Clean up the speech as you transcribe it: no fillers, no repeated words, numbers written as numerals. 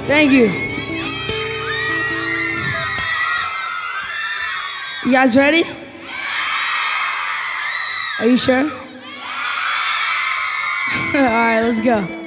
Thank you. You guys ready? Are you sure? All right, let's go.